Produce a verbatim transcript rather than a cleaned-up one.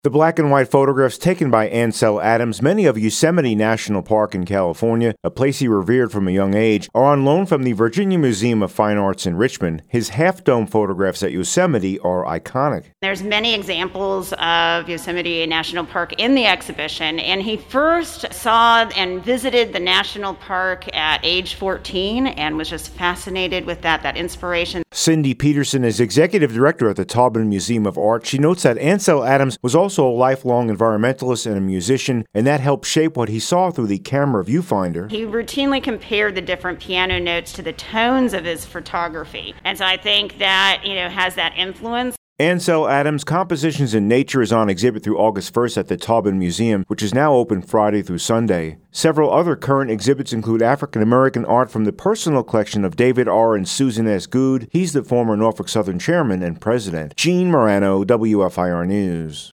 The black and white photographs taken by Ansel Adams, many of Yosemite National Park in California, a place he revered from a young age, are on loan from the Virginia Museum of Fine Arts in Richmond. His half-dome photographs at Yosemite are iconic. There's many examples of Yosemite National Park in the exhibition, and he first saw and visited the national park at age fourteen and was just fascinated with that, that inspiration. Cindy Peterson is executive director at the Taubman Museum of Art. She notes that Ansel Adams was also a lifelong environmentalist and a musician, and that helped shape what he saw through the camera viewfinder. He routinely compared the different piano notes to the tones of his photography, and so I think that, you know, has that influence. Ansel Adams' Compositions in Nature is on exhibit through August first at the Taubman Museum, which is now open Friday through Sunday. Several other current exhibits include African American art from the personal collection of David R. and Susan S. Goode. He's the former Norfolk Southern chairman and president. Gene Marano, W F I R News.